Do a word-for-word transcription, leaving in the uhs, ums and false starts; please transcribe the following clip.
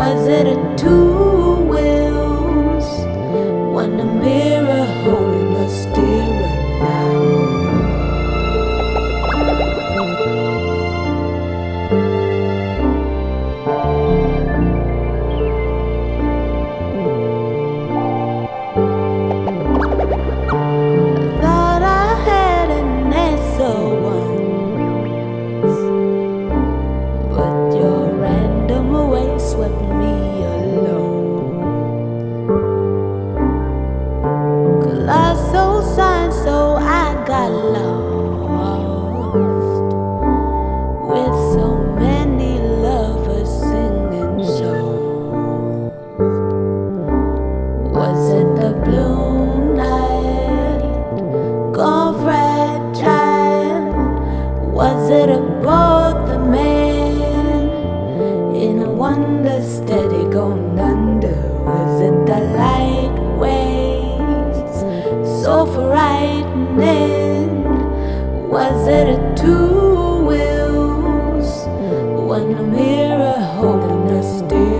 Was it a two wheels? When the mirror holding the steering now? Thought I had an answer once, but your random way swept me alone. Colossal sign, so I got lost with so many lovers singing songs. Was it the blue night gone fragile? Was it about the man in a wonder steady going under? Was it the light waves so frightening? Was it a two wheels when the mirror holding us still?